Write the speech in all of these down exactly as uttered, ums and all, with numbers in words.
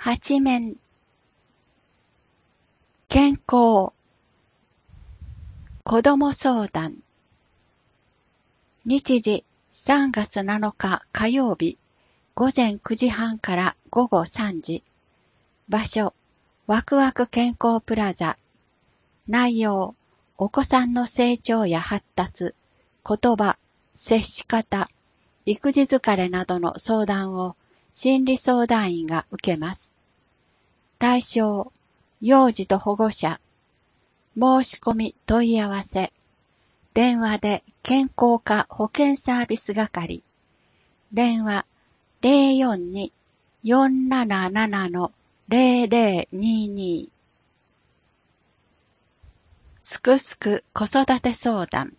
八面、健康、子ども相談。日時さんがつなのか火曜日、午前くじはんから午後さんじ。場所、ワクワク健康プラザ。内容、お子さんの成長や発達、言葉、接し方、育児疲れなどの相談を心理相談員が受けます。対象、幼児と保護者。申し込み問い合わせ。電話で健康課保健サービス係。電話 ゼロよんに よんなななな ゼロゼロにに。すくすく子育て相談。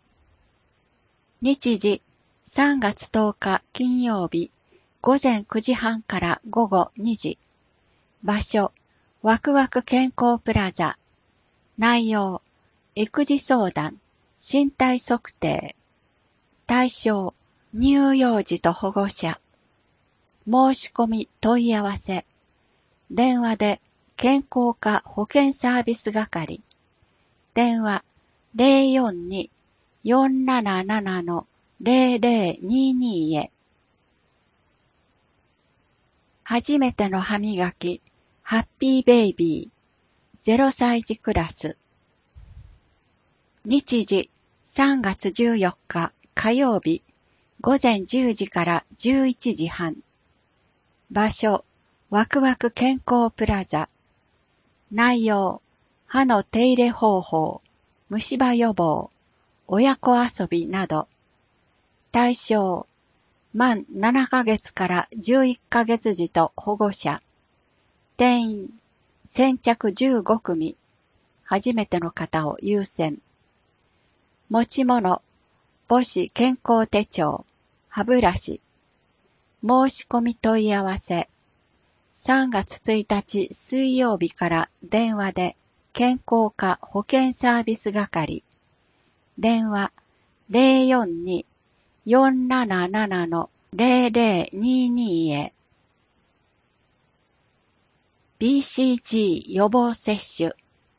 日時さんがつとおか金曜日、午前くじはんから午後にじ。場所、ワクワク健康プラザ。内容、育児相談、身体測定。対象、乳幼児と保護者。申し込み問い合わせ。電話で健康課保健サービス係。電話 ゼロよんに よんなななな ゼロゼロにに へ。初めての歯磨き、ハッピーベイビー、ゼロさい児クラス。日時さんがつじゅうよっか火曜日、午前じゅうじからじゅういちじはん。場所、ワクワク健康プラザ。内容、歯の手入れ方法、虫歯予防、親子遊びなど。対象、満ななかげつからじゅういっかげつ児と保護者。定員、先着じゅうごくみ。初めての方を優先。持ち物、母子健康手帳、歯ブラシ。申し込み問い合わせ。さんがつついたち水曜日から電話で健康課保健サービス係。電話 ゼロよんに よんなななな ゼロゼロにに へ。ビーシージー 予防接種。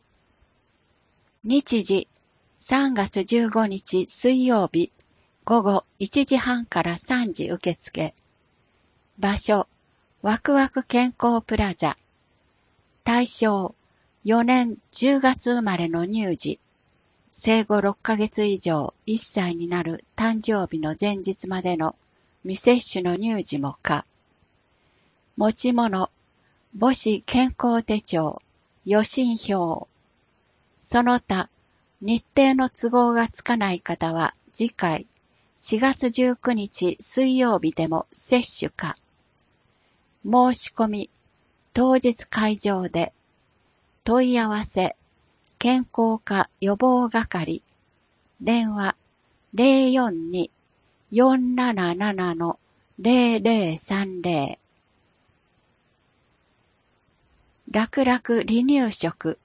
日時さんがつじゅうごにち水曜日、午後いちじはんからさんじ受付。場所、ワクワク健康プラザ。対象、よねんじゅうがつ生まれの乳児。生後ろっかげつ以上いっさいになる誕生日の前日までの未接種の乳児も可。持ち物、母子健康手帳、予診票。その他、日程の都合がつかない方は次回しがつじゅうくにち水曜日でも接種可。申し込み、当日会場で。問い合わせ、健康課予防係。電話 ゼロよんに よんなななな ゼロゼロさんゼロ。楽々離乳食。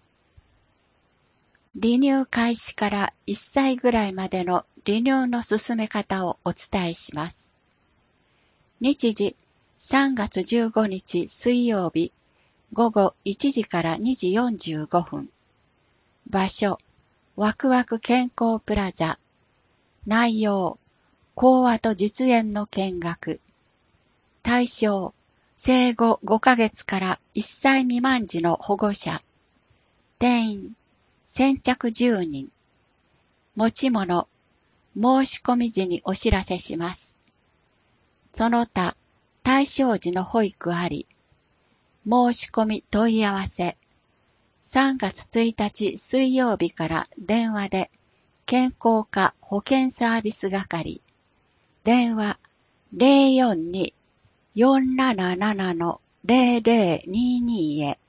離乳開始からいっさいぐらいまでの離乳の進め方をお伝えします。日時さんがつじゅうごにち水曜日、午後いちじからにじよんじゅうごふん。場所、ワクワク健康プラザ。内容、講話と実演の見学。対象、生後ごかげつからいっさい未満児の保護者。定員、先着じゅうにん。持ち物、申し込み時にお知らせします。その他、対象時の保育あり。申し込み問い合わせ。さんがつついたち水曜日から電話で健康課保健サービス係。電話 ゼロよんに よんなななな ゼロゼロにに へ。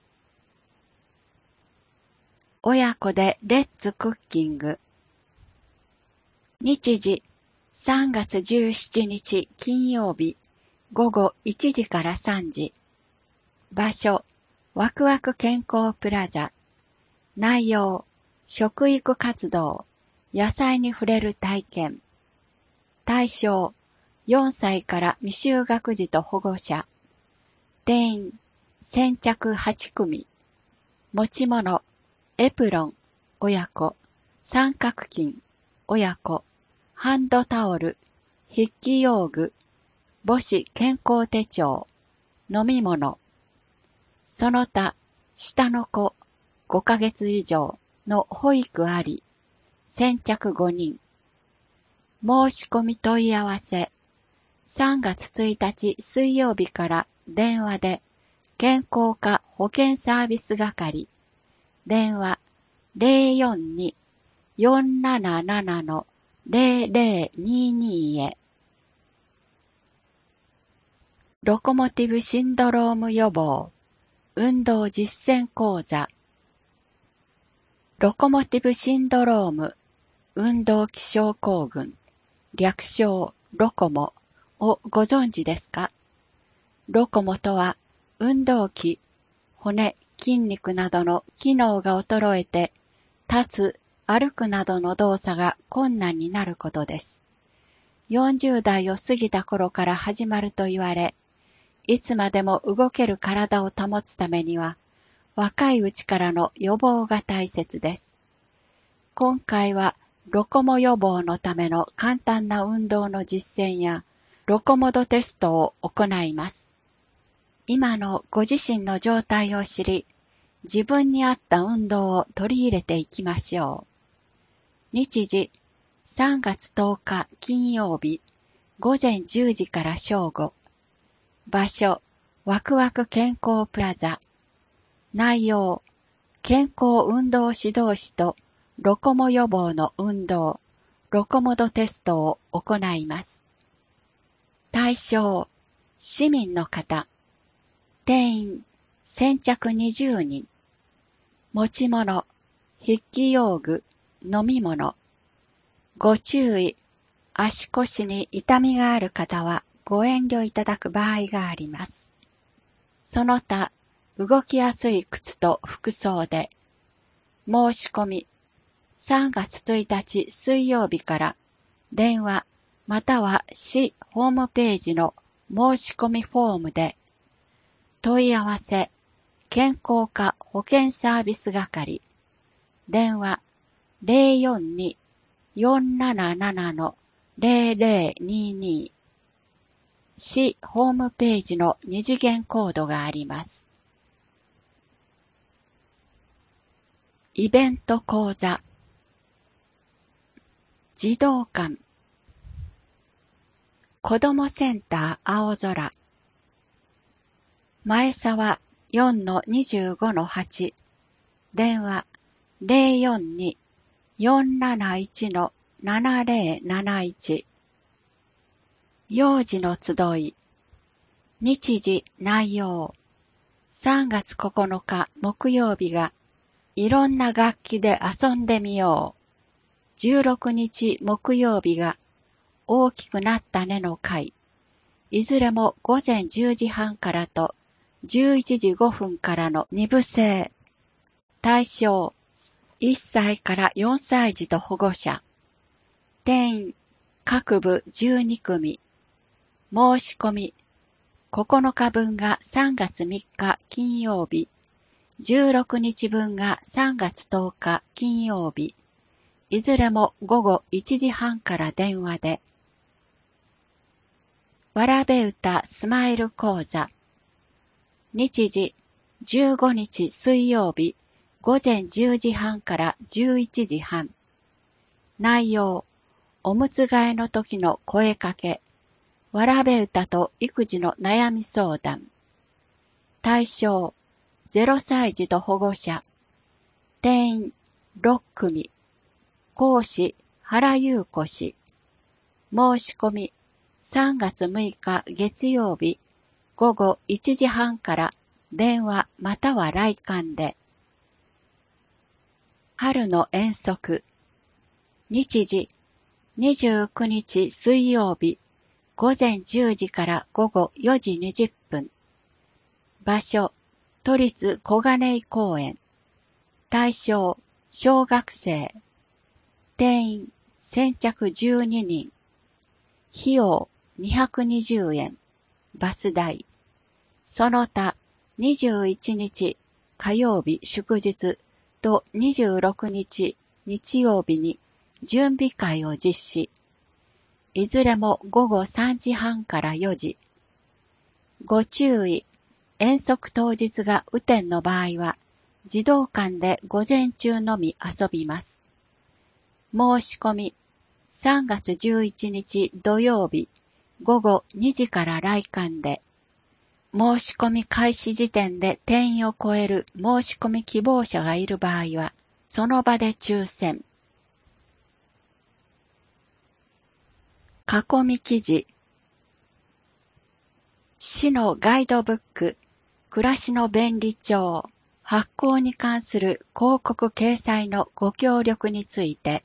親子でレッツクッキング。日時さんがつじゅうしちにち金曜日、午後いちじからさんじ。場所、ワクワク健康プラザ。内容、食育活動、野菜に触れる体験。対象、よんさいから未就学児と保護者。定員、 先着はちくみ。持ち物、エプロン、親子、三角巾、親子、ハンドタオル、筆記用具、母子健康手帳、飲み物。その他、下の子、ごかげつ以上の保育あり、先着ごにん。申し込み問い合わせ。さんがつついたち水曜日から電話で、健康課保健サービス係、電話 ゼロよんに よんなななな ゼロゼロにに へ。ロコモティブシンドローム予防、運動実践講座。ロコモティブシンドローム、運動器症候群、略称ロコモをご存知ですか？ロコモとは、運動器、骨、筋肉などの機能が衰えて、立つ、歩くなどの動作が困難になることです。よんじゅうだいを過ぎた頃から始まると言われ、いつまでも動ける体を保つためには、若いうちからの予防が大切です。今回は、ロコモ予防のための簡単な運動の実践や、ロコモドテストを行います。今のご自身の状態を知り、自分に合った運動を取り入れていきましょう。日時、さんがつとおか金曜日、ごぜんじゅうじから正午。場所、ワクワク健康プラザ。内容、健康運動指導士とロコモ予防の運動、ロコモドテストを行います。対象、市民の方。定員、先着にじゅうにん。持ち物、筆記用具、飲み物。ご注意、足腰に痛みがある方はご遠慮いただく場合があります。その他、動きやすい靴と服装で、申し込み、さんがつついたち水曜日から電話または市ホームページの申し込みフォームで、問い合わせ、健康課保健サービス係、電話 ゼロよんに よんなななな ゼロゼロにに、市ホームページの二次元コードがあります。イベント講座、児童館、子どもセンター青空、前沢 よんのにじゅうごのはち、電話 ゼロよんに よんなないち ななゼロなないち。幼児の集い。日時、内容。さんがつここのか木曜日が、いろんな楽器で遊んでみよう。じゅうろくにち木曜日が、大きくなったねの会。いずれもごぜんじゅうじはんからとじゅういちじごふんからのにぶ制。対象、いっさいからよんさい児と保護者。定員、各部じゅうにくみ。申し込み、ここのかぶんがさんがつみっか金曜日、じゅうろくにちぶんがさんがつとおか金曜日、いずれもごごいちじはんから電話で。わらべ歌スマイル講座。日時、じゅうごにち水曜日、ごぜんじゅうじはんからじゅういちじはん。内容、おむつ替えの時の声かけ、わらべ歌と育児の悩み相談。対象、ゼロさい児と保護者。定員、ろっくみ。講師、原優子氏。申し込み、さんがつむいか月曜日、ごごいちじはんから電話または来館で。春の遠足。日時、にじゅうくにち水曜日、ごぜんじゅうじからごごよじにじゅっぷん。場所、都立小金井公園。対象、小学生。定員、先着じゅうににん。費用、にひゃくにじゅうえん。バス代。その他、 にじゅういちにち火曜日祝日とにじゅうろくにち日曜日に準備会を実施。いずれもごごさんじはんからよじ。ご注意、遠足当日が雨天の場合は、児童館で午前中のみ遊びます。申し込み、さんがつじゅういちにち土曜日、ごごにじから来館で、申し込み開始時点で定員を超える申し込み希望者がいる場合は、その場で抽選。囲み記事。市のガイドブック、暮らしの便利帳、発行に関する広告掲載のご協力について、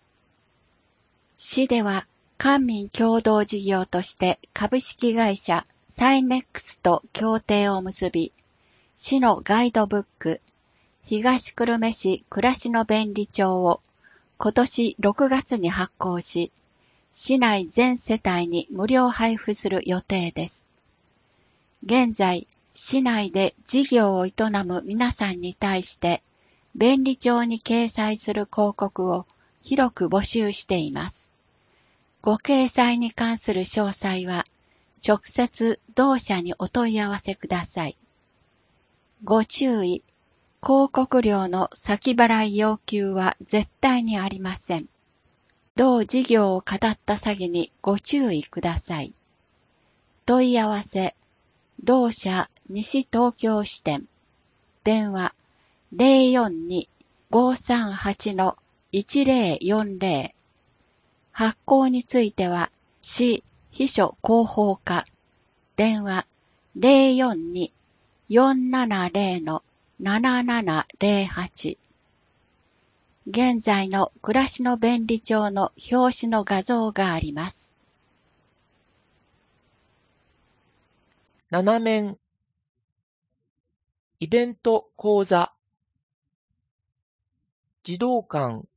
市では官民共同事業として株式会社サイネックスと協定を結び、市のガイドブック、東久留米市暮らしの便利帳を今年ろくがつに発行し、市内全世帯に無料配布する予定です。現在、市内で事業を営む皆さんに対して、便利帳に掲載する広告を広く募集しています。ご掲載に関する詳細は、直接同社にお問い合わせください。ご注意、広告料の先払い要求は絶対にありません。同事業を語った詐欺にご注意ください。問い合わせ、同社西東京支店、電話 ゼロよんに ごさんはち いちゼロよんゼロ、発行については市秘書広報課、電話 ゼロよんに よんななゼロ ななななゼロはち。現在の暮らしの便利帳の表紙の画像があります。 斜面イベント講座児童館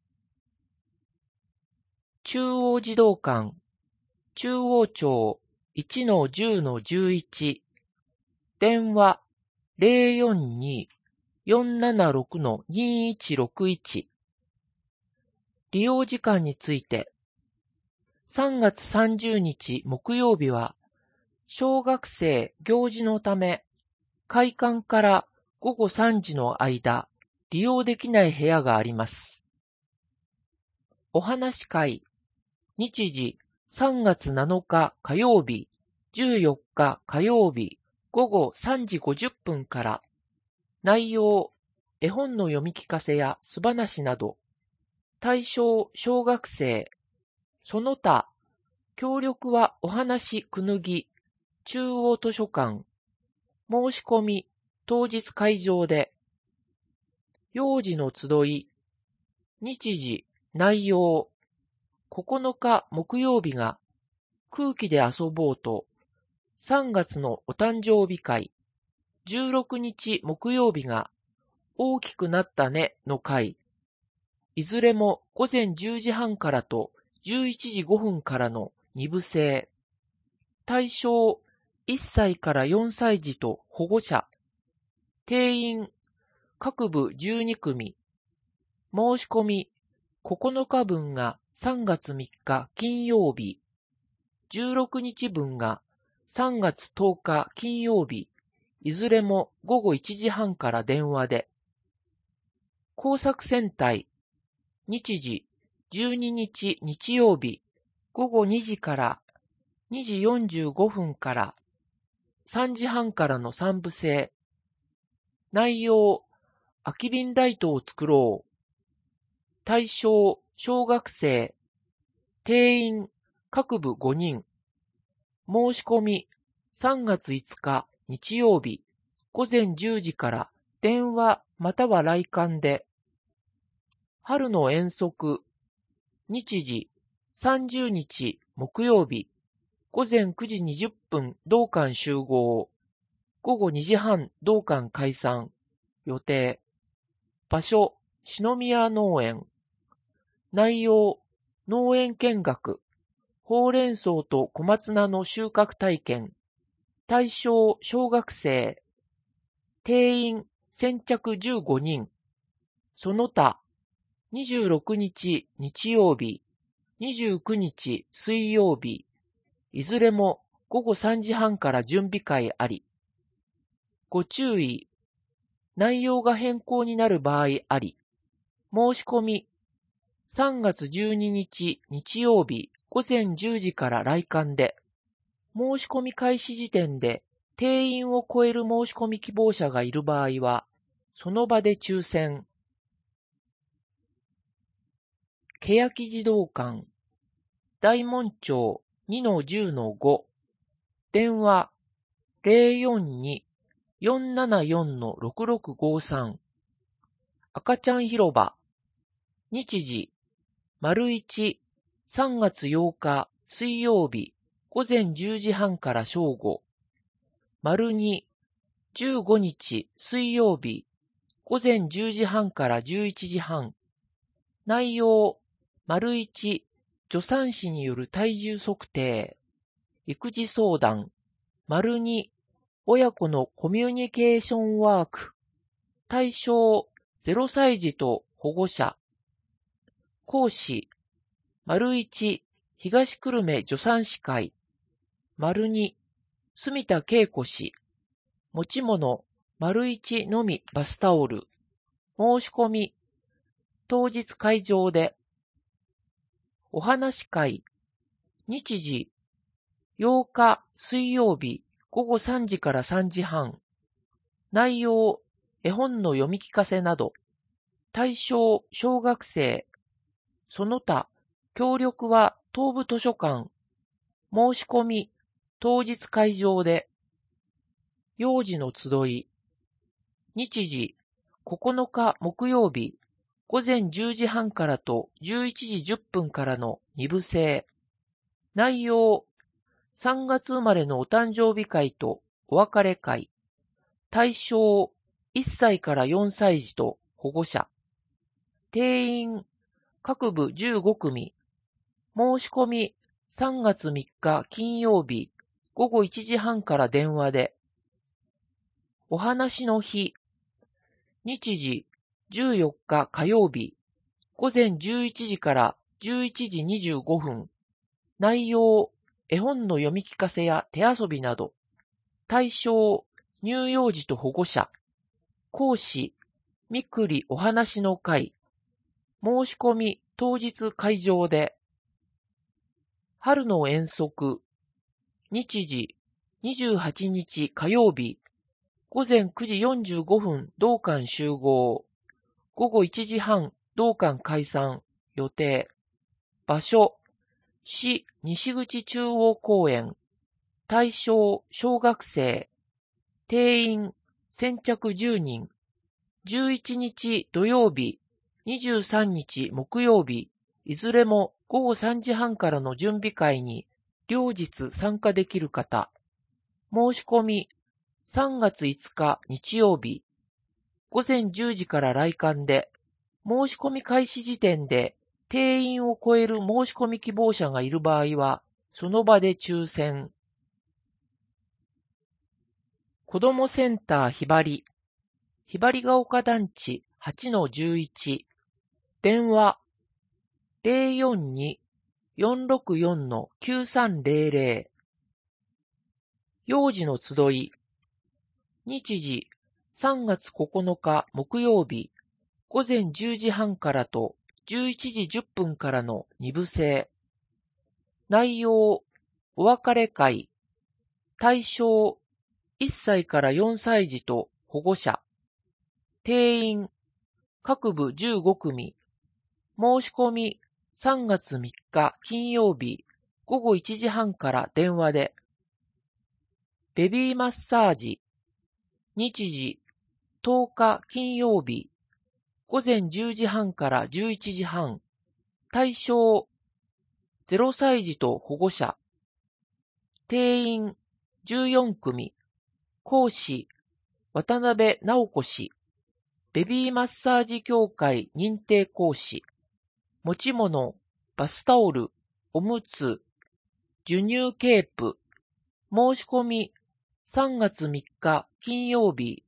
中央児童館中央町 いちのじゅうのじゅういち 電話 ゼロよんに よんななろく にいちろくいち。利用時間についてさんがつさんじゅうにち木曜日は小学生行事のため開館からごごさんじの間利用できない部屋があります。お話会日時さんがつなのか火曜日じゅうよっか火曜日ごごさんじごじゅっぷんから。内容絵本の読み聞かせや素話など。対象小学生。その他協力はお話くぬぎ中央図書館。申し込み当日会場で。幼児の集い日時内容ここのか木曜日が空気で遊ぼうとさんがつのお誕生日会じゅうろくにち木曜日が大きくなったねの会いずれもごぜんじゅうじはんからとじゅういちじごふんからのにぶ制対象いっさいからよんさい児と保護者定員各部じゅうにくみ申し込みここのかぶんがさんがつみっか金曜日じゅうろくにちぶんがさんがつとおか金曜日いずれもごごいちじはんから電話で工作戦隊日時じゅうににち日曜日ごごにじからにじよんじゅうごふんからさんじはんからのさんぶ制内容空き瓶ライトを作ろう対象小学生定員各部ごにん申し込みさんがついつか日曜日ごぜんじゅうじから電話または来館で春の遠足日時さんじゅうにち木曜日ごぜんくじにじゅっぷん同館集合ごごにじはん同館解散予定場所篠宮農園内容農園見学ほうれん草と小松菜の収穫体験対象小学生定員先着じゅうごにん。その他、にじゅうろくにち日曜日、にじゅうくにち水曜日、いずれもごごさんじはんから準備会あり。ご注意。内容が変更になる場合あり。申し込み。さんがつじゅうににち日曜日ごぜんじゅうじから来館で、申し込み開始時点で定員を超える申し込み希望者がいる場合は、その場で抽選。欅児童館、大門町 にのじゅうのご、電話 ゼロよんに よんななよん ろくろくごさん、赤ちゃん広場、日時、丸一、さんがつようか水曜日ごぜんじゅうじはんから正午、丸二、じゅうごにち水曜日ごぜんじゅうじはんからじゅういちじはん、内容、丸一、助産師による体重測定、育児相談、丸二、親子のコミュニケーションワーク、対象、ゼロさい児と保護者、講師、丸一、東久留米助産師会、丸二、住田恵子氏、持ち物、丸一のみバスタオル、申し込み、当日会場で、お話会、日時、ようか水曜日ごごさんじからさんじはん、内容、絵本の読み聞かせなど、対象、小学生、その他、協力は東部図書館、申し込み、当日会場で、幼児の集い、日時、ここのか木曜日、ごぜんじゅうじはんからとじゅういちじじゅっぷんからのに部制。内容、さんがつ生まれのお誕生日会とお別れ会。対象、いっさいからよんさい児と保護者。定員、各部じゅうごくみ。申し込み、さんがつみっか金曜日、ごごいちじはんから電話で。お話の日、日時、じゅうよっか火曜日、ごぜんじゅういちじからじゅういちじにじゅうごふん。内容、絵本の読み聞かせや手遊びなど。対象、乳幼児と保護者。講師、みくりお話の会。申し込み、当日会場で。春の遠足。日時、にじゅうはちにち火曜日。ごぜんくじよんじゅうごふん同館集合。ごごいちじはん同館解散予定。場所、市西口中央公園。対象、小学生。定員、先着じゅうにん。じゅういちにち土曜日、にじゅうさんにち木曜日、いずれもごごさんじはんからの準備会に両日参加できる方。申し込み、さんがついつか日曜日、ごぜんじゅうじから来館で、申し込み開始時点で定員を超える申し込み希望者がいる場合は、その場で抽選。子どもセンターひばり、ひばりが丘団地 はちのじゅういち、電話 ゼロよんに よんろくよん きゅうさんゼロゼロ。幼児の集い、日時さんがつここのか木曜日、ごぜんじゅうじはんからとじゅういちじじゅっぷんからのに部制。内容、お別れ会。対象、いっさいからよんさい児と保護者。定員、各部じゅうごくみ。申し込み、さんがつみっか金曜日、ごごいちじはんから電話で。ベビーマッサージ。日時、とおか金曜日、ごぜんじゅうじはんからじゅういちじはん。対象、ゼロさい児と保護者。定員、じゅうよんくみ。講師、渡辺直子氏。ベビーマッサージ協会認定講師。持ち物、バスタオル、おむつ、授乳ケープ。申し込み、さんがつみっか金曜日、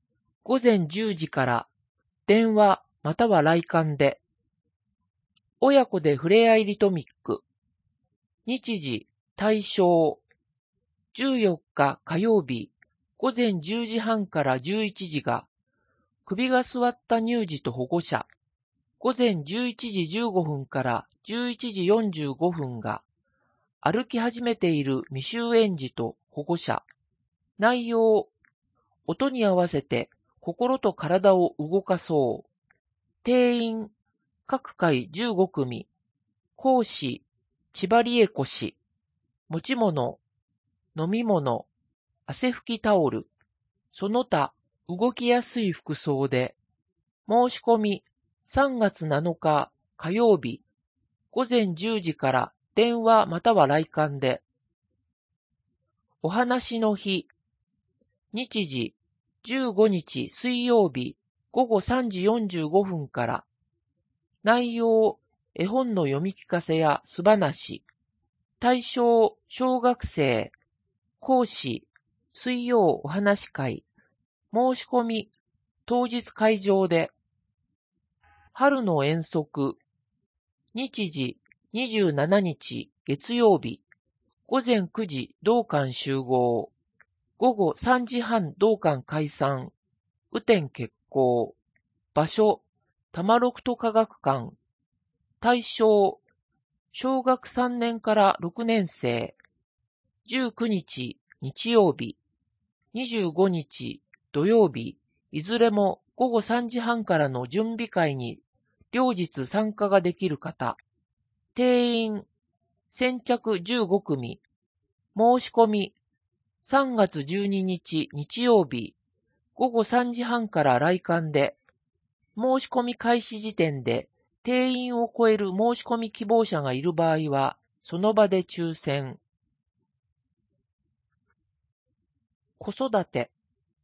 午前じゅうじから電話または来館で、親子でふれあいリトミック、日時、対象、じゅうよっか火曜日、午前じゅうじはんからじゅういちじが、首が座った乳児と保護者、午前じゅういちじじゅうごふんからじゅういちじよんじゅうごふんが、歩き始めている未就園児と保護者、内容、音に合わせて心と体を動かそう。定員、各回じゅうごくみ。講師、千葉理恵子氏。持ち物、飲み物、汗拭きタオル。その他、動きやすい服装で。申し込み、さんがつなのか火曜日、午前じゅうじから電話または来館で。お話の日、日時、じゅうごにち水曜日、午後さんじよんじゅうごふんから。内容、絵本の読み聞かせや素話。対象、小学生。講師、水曜お話会。申し込み、当日会場で。春の遠足。日時、にじゅうしちにち月曜日。午前くじ同館集合。午後さんじはん同館解散。雨天決行。場所、多摩六都科学館。対象、小学さんねんからろくねん生。じゅうくにち日曜日。にじゅうごにち土曜日。いずれも午後さんじはんからの準備会に両日参加ができる方。定員、先着じゅうごくみ。申し込み、さんがつじゅうににち日曜日。午後さんじはんから来館で。申し込み開始時点で定員を超える申し込み希望者がいる場合は、その場で抽選。子育て。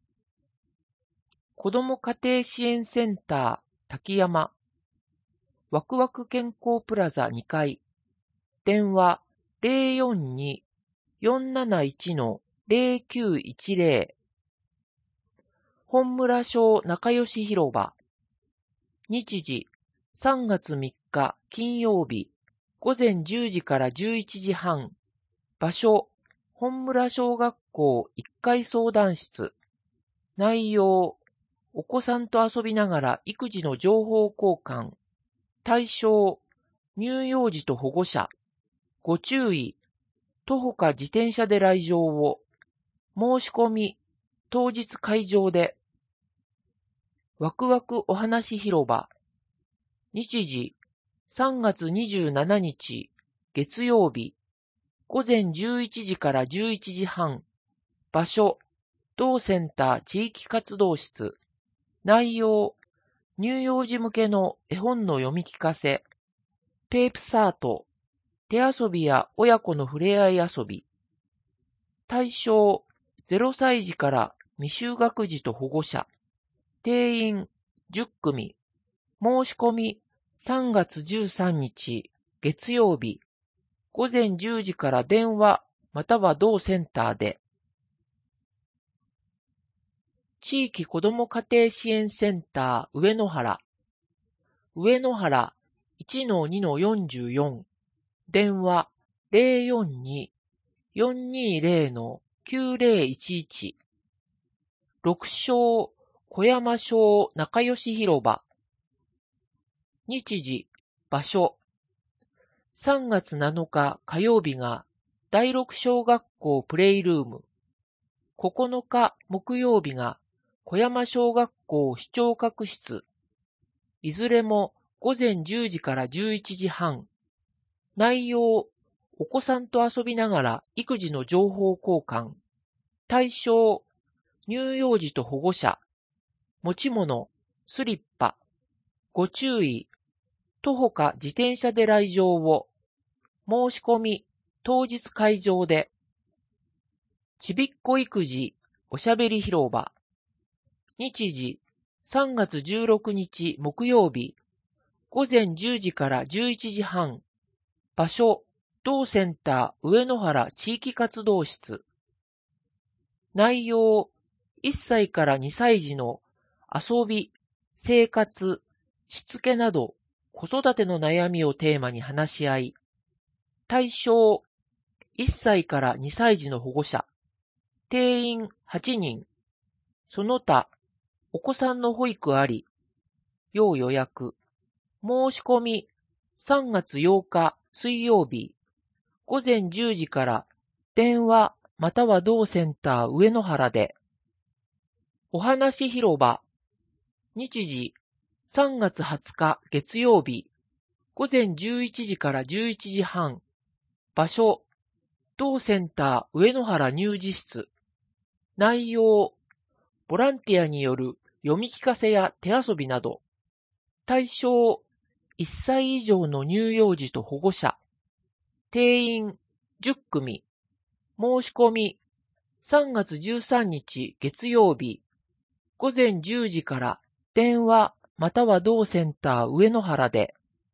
子ども家庭支援センター滝山。ワクワク健康プラザにかい。電話 ゼロよんに よんなないち ゼロきゅういちゼロ。本村小仲良し広場。日時、さんがつみっか金曜日、午前じゅうじからじゅういちじはん。場所、本村小学校いっかい相談室。内容、お子さんと遊びながら育児の情報交換。対象、乳幼児と保護者。ご注意、徒歩か自転車で来場を。申し込み、当日会場で。ワクワクお話広場。日時、さんがつにじゅうしちにち月曜日。午前じゅういちじからじゅういちじはん。場所、同センター地域活動室。内容、乳幼児向けの絵本の読み聞かせ。ペープサート。手遊びや親子のふれあい遊び。対象、ゼロさいじから未就学児と保護者。定員、じゅっくみ。申し込み、さんがつじゅうさんにち月曜日。午前じゅうじから電話または同センターで。地域子ども家庭支援センター上野原。上野原 いちのにのよんじゅうよん。電話 ゼロよんに よんにゼロのきゅうゼロいちいち。六小小山小仲良し広場。日時、場所。さんがつなのか火曜日がだいろく小学校プレイルーム。ここのか木曜日が小山小学校視聴覚室。いずれも午前じゅうじからじゅういちじはん。内容、お子さんと遊びながら育児の情報交換。対象、乳幼児と保護者。持ち物、スリッパ。ご注意、徒歩か自転車で来場を。申し込み、当日会場で。ちびっこ育児、おしゃべり広場。日時、さんがつじゅうろくにち木曜日。午前じゅうじからじゅういちじはん。場所、同センター上野原地域活動室。内容、いっさいからにさい児の遊び、生活、しつけなど子育ての悩みをテーマに話し合い、対象、いっさいからにさい児の保護者、定員はちにん、その他、お子さんの保育あり、要予約、申し込み、さんがつようか水曜日、ごぜんじゅうじから電話または同センター上野原で、お話広場、日時さんがつはつか月曜日、ごぜんじゅういちじからじゅういちじはん、場所、同センター上野原乳児室、内容、ボランティアによる読み聞かせや手遊びなど、対象、いっさい以上の乳幼児と保護者、定員じゅっくみ、申し込みさんがつじゅうさんにち月曜日、ごぜんじゅうじから電話または同センター上野原で、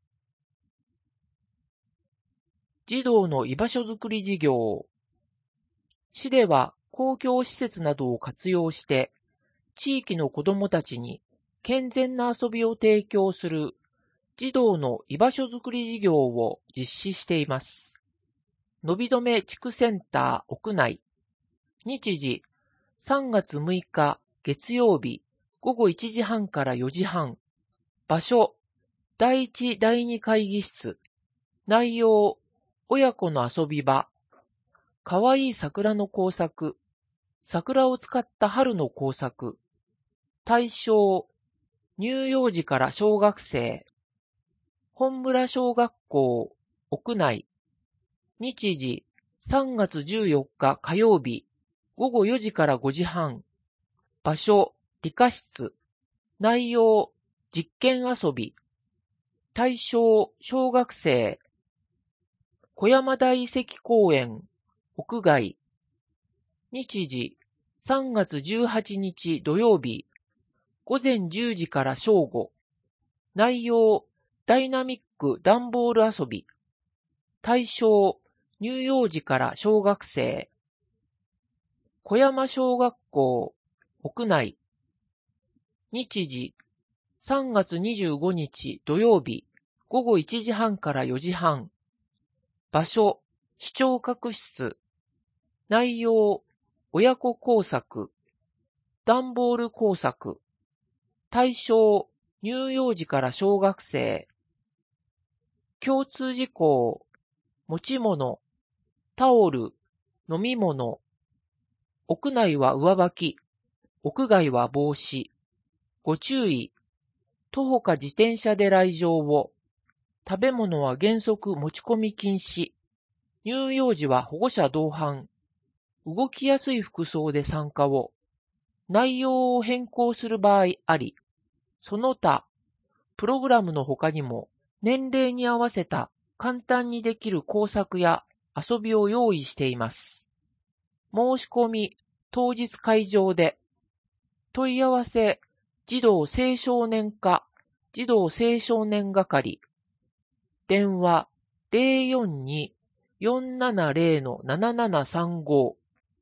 児童の居場所づくり事業。市では公共施設などを活用して、地域の子どもたちに健全な遊びを提供する児童の居場所づくり事業を実施しています。のびどめ地区センター屋内。日時さんがつむいか月曜日ごごいちじはんからよじはん。場所だいいちだいに会議室。内容親子の遊び場。かわいい桜の工作。桜を使った春の工作。対象乳幼児から小学生。本村小学校屋内。日時さんがつじゅうよっか火曜日ごごよじからごじはん。場所理科室。内容実験遊び。対象小学生。小山台遺跡公園屋外。日時さんがつじゅうはちにち土曜日ごぜんじゅうじから正午。内容ダイナミック段ボール遊び。対象乳幼児から小学生。小山小学校屋内。日時さんがつにじゅうごにち土曜日ごごいちじはんからよじはん。場所視聴覚室。内容親子工作。段ボール工作。対象乳幼児から小学生。共通事項持ち物、タオル、飲み物。屋内は上履き、屋外は帽子。ご注意。徒歩か自転車で来場を。食べ物は原則持ち込み禁止。乳幼児は保護者同伴。動きやすい服装で参加を。内容を変更する場合あり。その他、プログラムの他にも年齢に合わせた簡単にできる工作や遊びを用意しています。申し込み、当日会場で。問い合わせ、児童青少年課、児童青少年係。電話 ゼロよんに よんななゼロ ななななさんご。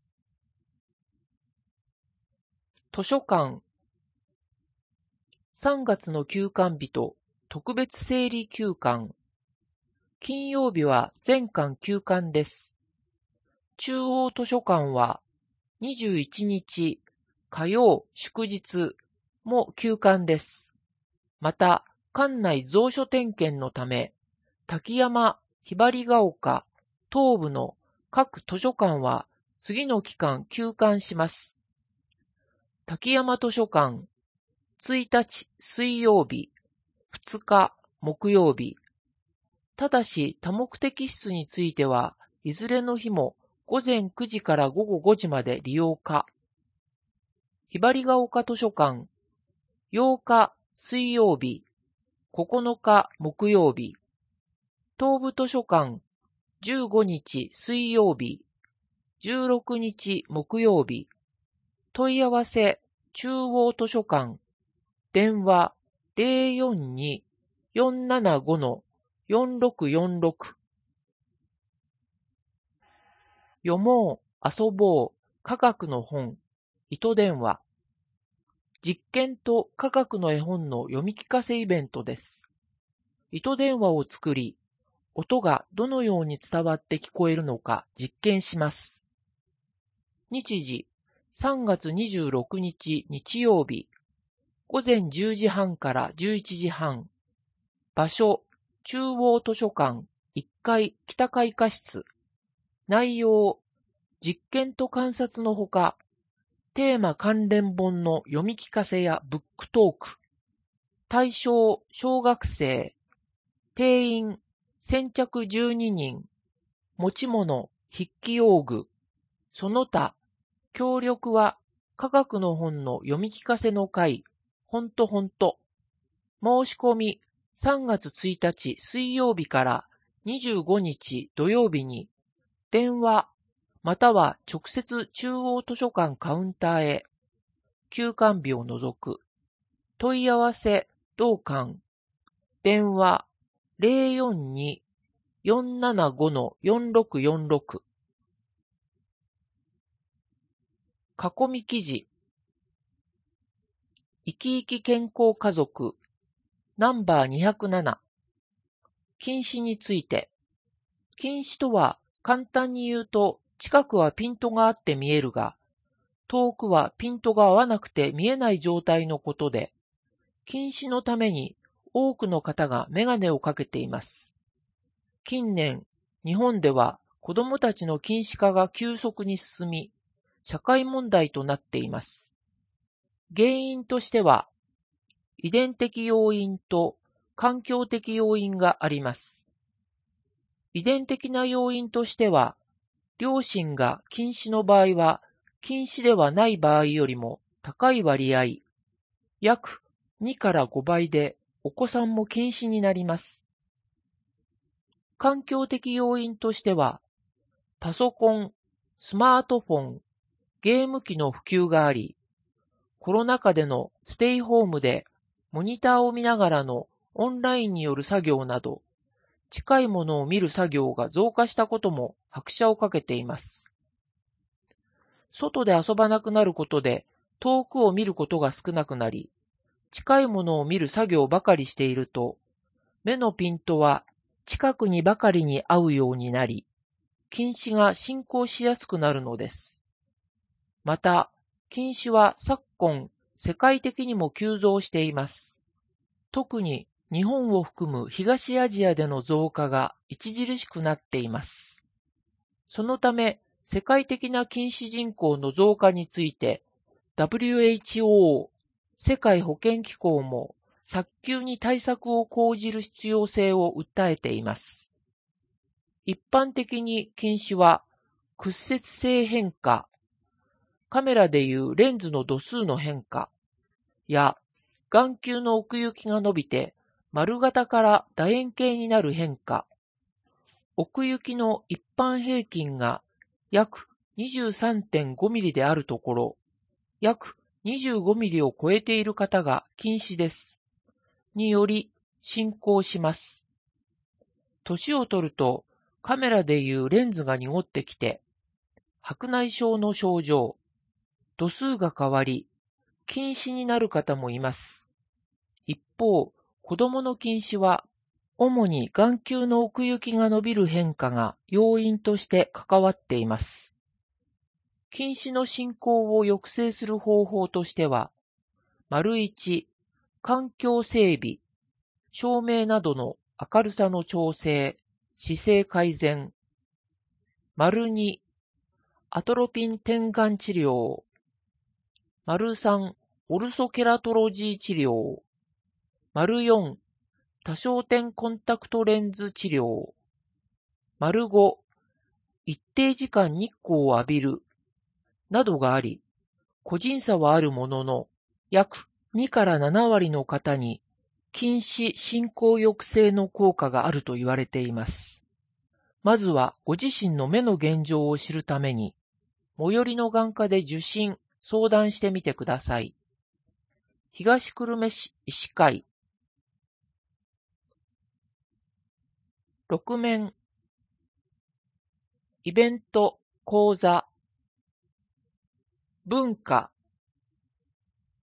図書館。さんがつの休館日と特別整理休館。金曜日は全館休館です。中央図書館はにじゅういちにち火曜祝日も休館です。また、館内蔵書点検のため、滝山、ひばりが丘、東部の各図書館は次の期間休館します。滝山図書館、ついたち水曜日、ふつか木曜日。ただし多目的室についてはいずれの日もごぜんくじからごごごじまで利用可。ひばりが丘図書館、ようか水曜日、ここのか木曜日。東部図書館、じゅうごにち水曜日、じゅうろくにち木曜日。問い合わせ、中央図書館、電話 ゼロよんに よんななご よんろくよんろく。読もう、遊ぼう、科学の本、糸電話。 実験と科学の絵本の読み聞かせイベントです。糸電話を作り、音がどのように伝わって聞こえるのか実験します。日時、さんがつにじゅうろくにち日曜日、ごぜんじゅうじはんからじゅういちじはん。場所、中央図書館いっかい北開花室。内容、実験と観察のほか、テーマ関連本の読み聞かせやブックトーク。対象、小学生。定員、先着じゅうににん。持ち物、筆記用具。その他、協力は科学の本の読み聞かせの会、ほんとほんと。申し込み、さんがつついたち水曜日からにじゅうごにち土曜日に、電話、または直接中央図書館カウンターへ、休館日を除く。問い合わせ、同館。電話、ゼロよんに よんななご よんろくよんろく。囲み記事。生き生き健康家族。ナンバーにひゃくなな。近視について。近視とは簡単に言うと、近くはピントがあって見えるが、遠くはピントが合わなくて見えない状態のことで、近視のために多くの方がメガネをかけています。近年、日本では子供たちの近視化が急速に進み、社会問題となっています。原因としては、遺伝的要因と環境的要因があります。遺伝的な要因としては、両親が近視の場合は、近視ではない場合よりも高い割合、約にからごばいでお子さんも近視になります。環境的要因としては、パソコン、スマートフォン、ゲーム機の普及があり、コロナ禍でのステイホームでモニターを見ながらのオンラインによる作業など、近いものを見る作業が増加したことも拍車をかけています。外で遊ばなくなることで遠くを見ることが少なくなり、近いものを見る作業ばかりしていると、目のピントは近くにばかりに合うようになり、近視が進行しやすくなるのです。また、近視は昨今、世界的にも急増しています。特に日本を含む東アジアでの増加が著しくなっています。そのため、世界的な近視人口の増加について、ダブリューエイチオー、世界保健機構も早急に対策を講じる必要性を訴えています。一般的に近視は、屈折性変化、カメラでいうレンズの度数の変化や眼球の奥行きが伸びて丸型から楕円形になる変化、奥行きの一般平均が約 にじゅうさんてんごミリであるところ、約にじゅうごミリを超えている方が近視です。により進行します。年を取るとカメラでいうレンズが濁ってきて、白内障の症状、度数が変わり、近視になる方もいます。一方、子供の近視は、主に眼球の奥行きが伸びる変化が要因として関わっています。近視の進行を抑制する方法としては、丸一、環境整備、照明などの明るさの調整、姿勢改善。丸二、アトロピン点眼治療。丸三、オルソケラトロジー治療。丸四、多焦点コンタクトレンズ治療。丸五、一定時間日光を浴びる。などがあり、個人差はあるものの、約にからななわりの方に近視進行抑制の効果があると言われています。まずはご自身の目の現状を知るために、最寄りの眼科で受診、相談してみてください。東久留米市医師会。ろく面。イベント、講座。文化。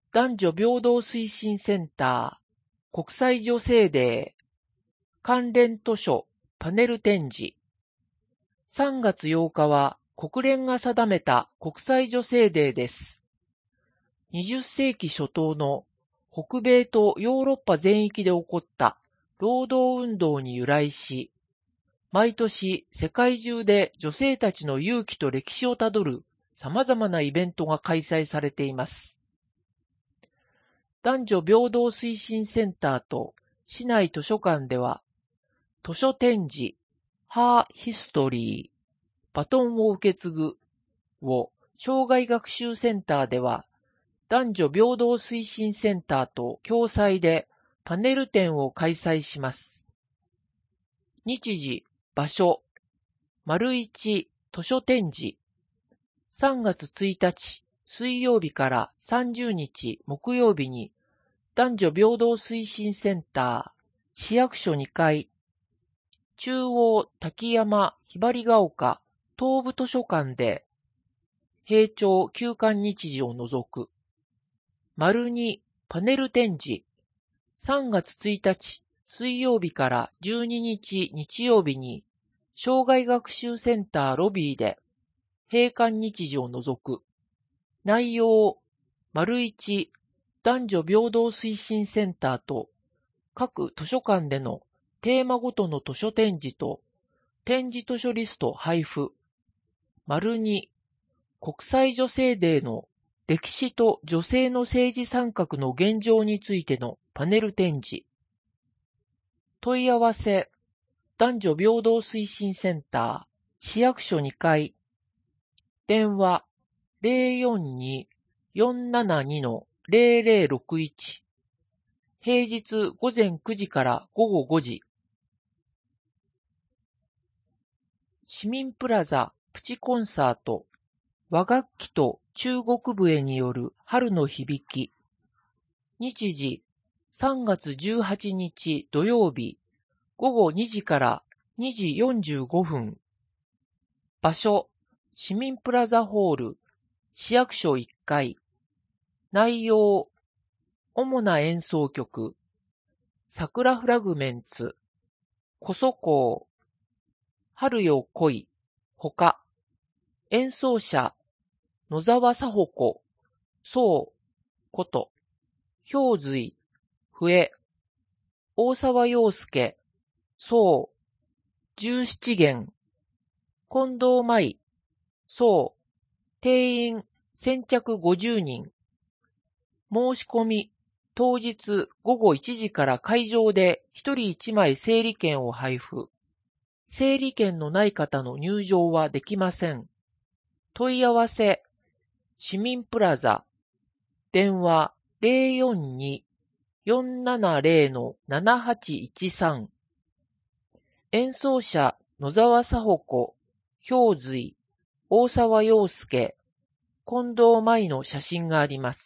男女平等推進センター、国際女性デー、関連図書、パネル展示。さんがつようかは国連が定めた国際女性デーです。にじゅっせいき初頭の北米とヨーロッパ全域で起こった労働運動に由来し、毎年世界中で女性たちの勇気と歴史をたどる様々なイベントが開催されています。男女平等推進センターと市内図書館では、図書展示、Her History、バトンを受け継ぐを障害学習センターでは、男女平等推進センターと共催でパネル展を開催します。日時、場所、丸一図書展示。さんがつついたち水曜日からさんじゅうにち木曜日に男女平等推進センター、市役所にかい、中央滝山ひばりが丘東部図書館で閉庁休館日時を除く。丸にパネル展示。さんがつついたち水曜日からじゅうににち日曜日に障害学習センターロビーで閉館日時を除く。内容、丸一男女平等推進センターと各図書館でのテーマごとの図書展示と展示図書リスト配布。丸に国際女性デーの歴史と女性の政治参画の現状についてのパネル展示。問い合わせ、男女平等推進センター、市役所にかい、電話 ゼロよんに よんななに ゼロゼロろくいち、平日午前くじから午後ごじ。市民プラザプチコンサート、和楽器と中国笛による春の響き。日時、さんがつじゅうはちにち土曜日、ごごにじからにじよんじゅうごふん。場所、市民プラザホール、市役所いっかい。内容、主な演奏曲、桜フラグメンツ、こそこう、春よ来い、ほか。演奏者、野沢佐穂子、そう、こと、氷髄、笛、大沢洋介、そう、十七弦、近藤舞、そう、定員先着ごじゅうにん。申し込み、当日ごごいちじから会場でひとりいちまい整理券を配布。整理券のない方の入場はできません。問い合わせ、市民プラザ、電話 ゼロよんに よんななゼロ ななはちいちさん。演奏者、野沢佐穂子、氷髄、大沢洋介、近藤舞の写真があります。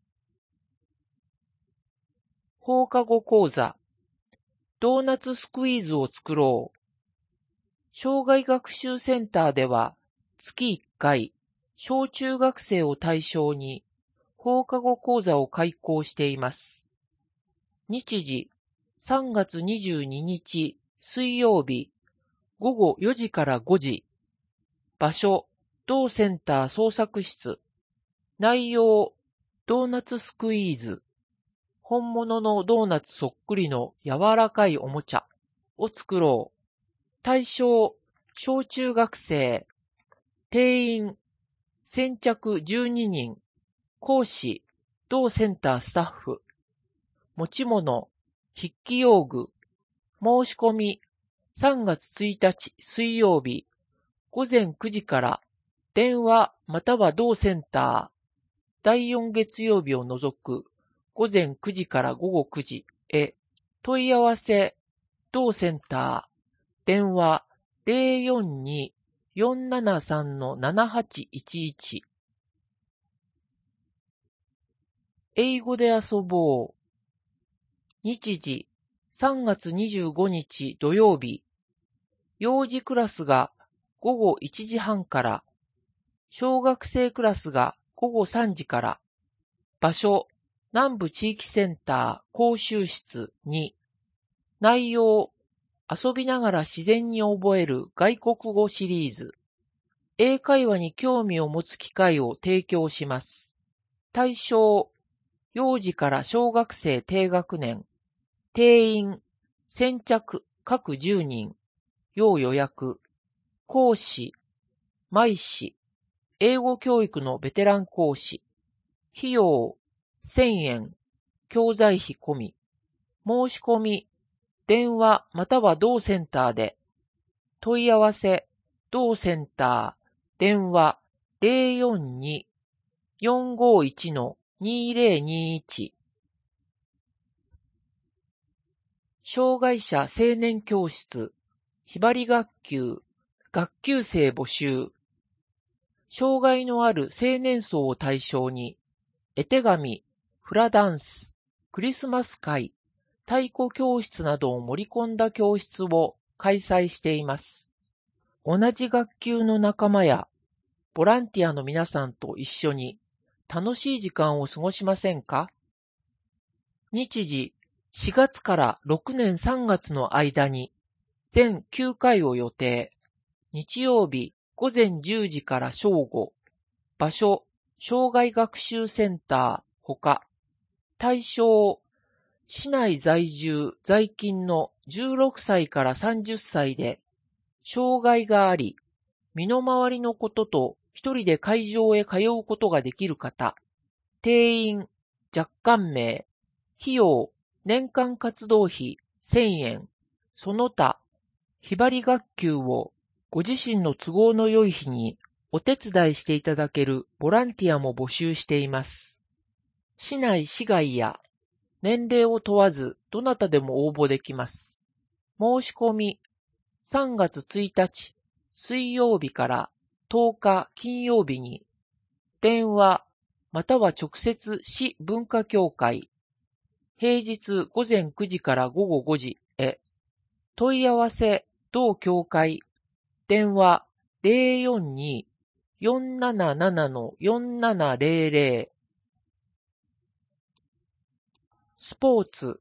放課後講座、ドーナツスクイーズを作ろう。障害学習センターでは、月いっかい、小中学生を対象に放課後講座を開講しています。日時、さんがつにじゅうににち水曜日、ごごよじからごじ。場所、同センター創作室。内容、ドーナツスクイーズ。本物のドーナツそっくりの柔らかいおもちゃを作ろう。対象、小中学生。定員、先着じゅうににん。講師、同センタースタッフ。持ち物、筆記用具。申し込み、さんがつついたち水曜日、ごぜんくじから電話または同センター、だいよん月曜日を除くごぜんくじからごごくじへ。問い合わせ、同センター、電話 ゼロよんに よんななさん ななはちいちいち。英語で遊ぼう。日時、さんがつにじゅうごにち土曜日、幼児クラスがごごいちじはんから、小学生クラスがごごさんじから、 場所、南部地域センター講習室に。内容、遊びながら自然に覚える外国語シリーズ。英会話に興味を持つ機会を提供します。対象、幼児から小学生低学年。定員、先着各じゅうにん。要予約。講師、毎師。英語教育のベテラン講師。費用、せんえん。教材費込み。申し込み、電話または同センターで。問い合わせ、同センター、電話 ゼロよんに よんごいち にゼロにいち。障害者青年教室、ひばり学級、学級生募集。障害のある青年層を対象に、絵手紙、フラダンス、クリスマス会、太鼓教室などを盛り込んだ教室を開催しています。同じ学級の仲間やボランティアの皆さんと一緒に楽しい時間を過ごしませんか？日時、しがつからろくねんさんがつの間に全きゅうかいを予定。日曜日ごぜんじゅうじから正午。場所、障害学習センターほか。対象、市内在住在勤のじゅうろくさいからさんじゅっさいで、障害があり、身の回りのことと一人で会場へ通うことができる方。定員、若干名。費用、年間活動費せんえん。その他、ひばり学級をご自身の都合の良い日にお手伝いしていただけるボランティアも募集しています。市内市外や年齢を問わずどなたでも応募できます。申し込み、さんがつついたち水曜日からとおか金曜日に、電話または直接市文化協会、平日ごぜんくじからごごごじへ。問い合わせ、同協会、電話 ゼロよんに よんなななな よんななゼロゼロ。スポーツ、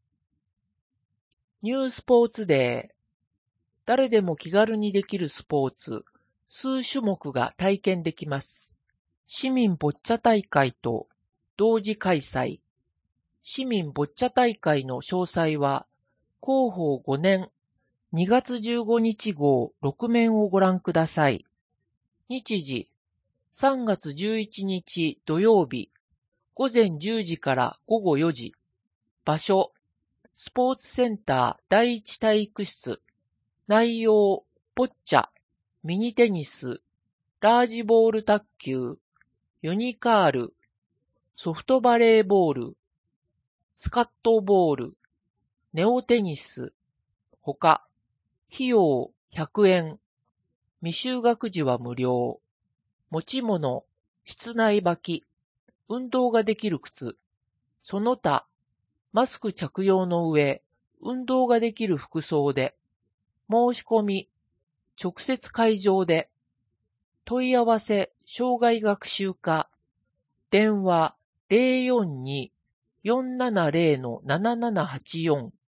ニュースポーツデー。誰でも気軽にできるスポーツ、数種目が体験できます。市民ボッチャ大会と同時開催。市民ボッチャ大会の詳細は、広報ごねんにがつじゅうごにち号ろくめんをご覧ください。日時、さんがつじゅういちにち土曜日、ごぜんじゅうじからごごよじ。場所、スポーツセンターだいいち体育室。内容、ボッチャ、ミニテニス、ラージボール卓球、ユニカール、ソフトバレーボール、スカットボール、ネオテニス、ほか。費用ひゃくえん。未就学時は無料。持ち物、室内履き、運動ができる靴。その他、マスク着用の上、運動ができる服装で。申し込み、直接会場で。問い合わせ、障害学習課。電話 ゼロよんに よんななゼロ ななななはちよん。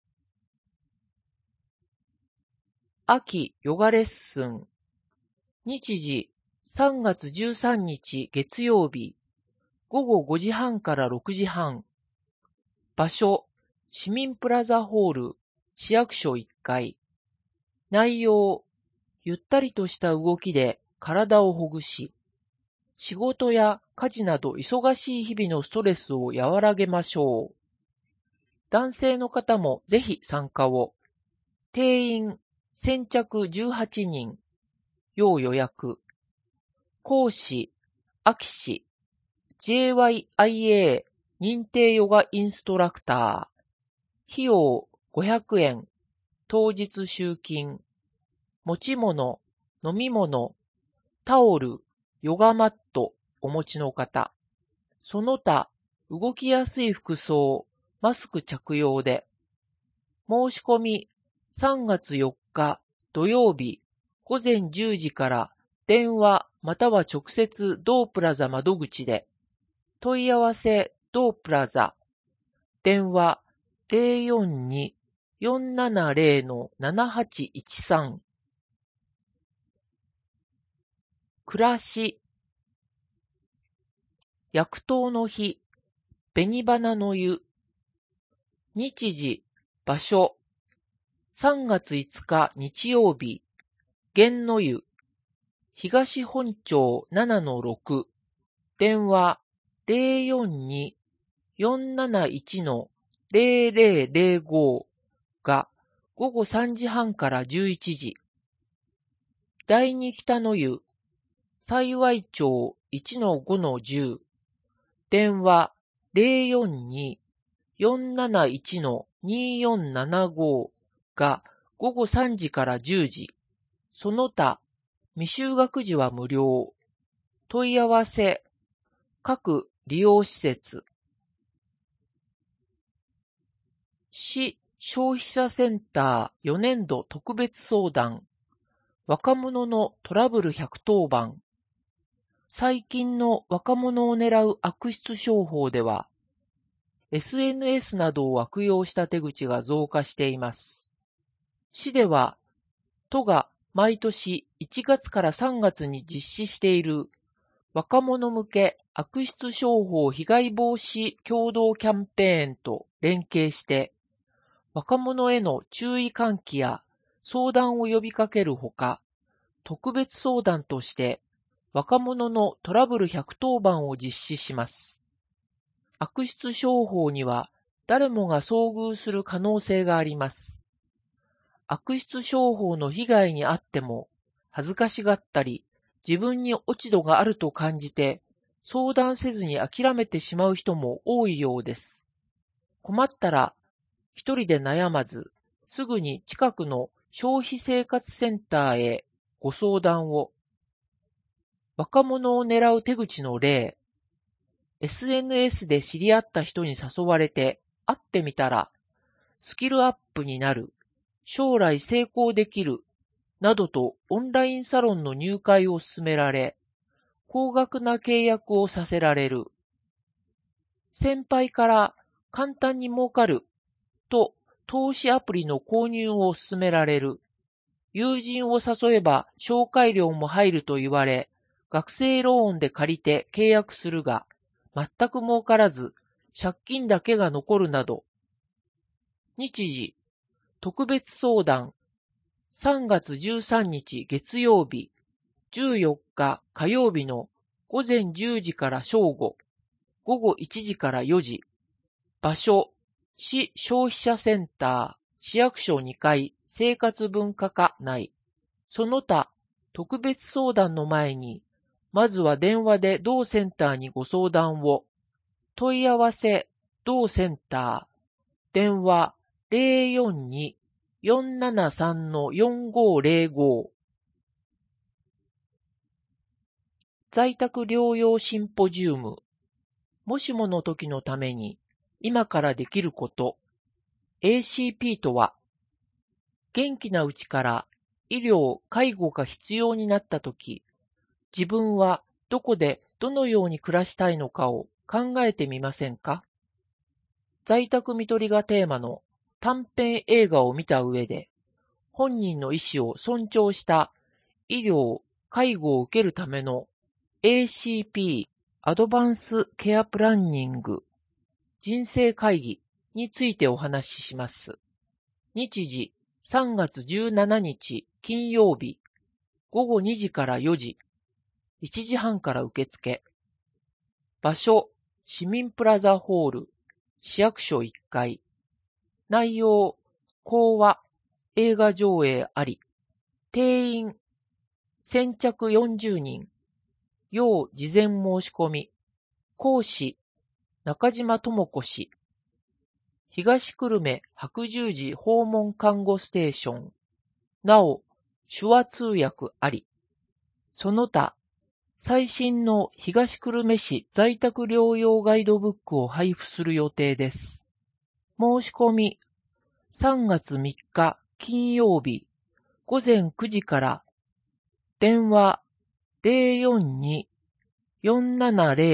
秋ヨガレッスン。日時、さんがつじゅうさんにち月曜日、ごごごじはんからろくじはん。場所、市民プラザホール、市役所いっかい。内容、ゆったりとした動きで体をほぐし、仕事や家事など忙しい日々のストレスを和らげましょう。男性の方もぜひ参加を。定員、先着じゅうはちにん。要予約。講師、秋師、ジェイワイアイエー 認定ヨガインストラクター。費用ごひゃくえん。当日集金。持ち物、飲み物、タオル、ヨガマットお持ちの方。その他、動きやすい服装、マスク着用で。申し込み、さんがつよっか土曜日、ごぜんじゅうじから電話または直接同プラザ窓口で。 問い合わせ同プラザ。電話 ゼロよんに よんななゼロ ななはちいちさん。暮らし。薬湯の日。紅花の湯。日時、場所。さんがついつか日曜日。源の湯。東本町 ななのろく。電話 ゼロよんに よんなないち ゼロゼロゼロご がごごさんじはんからじゅういちじ。第二北の湯。幸町 いちのごのじゅう。電話 ゼロよんに よんなないち によんななご がごごさんじからじゅうじ。その他、未就学児は無料。問い合わせ。各利用施設。市消費者センターよねんど特別相談。若者のトラブルひゃくとおばん。最近の若者を狙う悪質商法では、エスエヌエス などを悪用した手口が増加しています。市では、都が毎年いちがつからさんがつに実施している若者向け悪質商法被害防止共同キャンペーンと連携して、若者への注意喚起や相談を呼びかけるほか、特別相談として若者のトラブルひゃくとおばんを実施します。悪質商法には誰もが遭遇する可能性があります。悪質商法の被害に遭っても恥ずかしがったり、自分に落ち度があると感じて相談せずに諦めてしまう人も多いようです。困ったら一人で悩まず、すぐに近くの消費生活センターへご相談を。若者を狙う手口の例。エスエヌエス で知り合った人に誘われて会ってみたら、スキルアップになる、将来成功できる、などとオンラインサロンの入会を勧められ、高額な契約をさせられる。先輩から簡単に儲かると投資アプリの購入を勧められる。友人を誘えば紹介料も入ると言われ、学生ローンで借りて契約するが、全く儲からず、借金だけが残るなど。日時、特別相談。さんがつじゅうさんにち月曜日、じゅうよっか火曜日のごぜんじゅうじから正午、ごごいちじからよじ。場所、市消費者センター、市役所にかい、生活文化課内。その他、特別相談の前に、まずは電話で同センターにご相談を。問い合わせ、同センター。電話、ゼロよんに よんななさん よんごゼロご。在宅療養シンポジウム。もしもの時のために、今からできること。エーシーピー とは、元気なうちから医療・介護が必要になったとき、自分はどこでどのように暮らしたいのかを考えてみませんか？在宅看取りがテーマの短編映画を見た上で、本人の意思を尊重した医療・介護を受けるための エーシーピー アドバンスケアプランニング人生会議についてお話しします。日時さんがつじゅうしちにち金曜日ごごにじからよじ、いちじはんから受付。場所、市民プラザホール、市役所いっかい。内容、講話、映画上映あり。定員、先着よんじゅうにん。要事前申し込み。講師、中島智子氏。東久留米白十字訪問看護ステーション。なお、手話通訳あり。その他、最新の東久留米市在宅療養ガイドブックを配布する予定です。申し込み、さんがつみっか金曜日ごぜんくじから、電話ゼロよんに よんななゼロ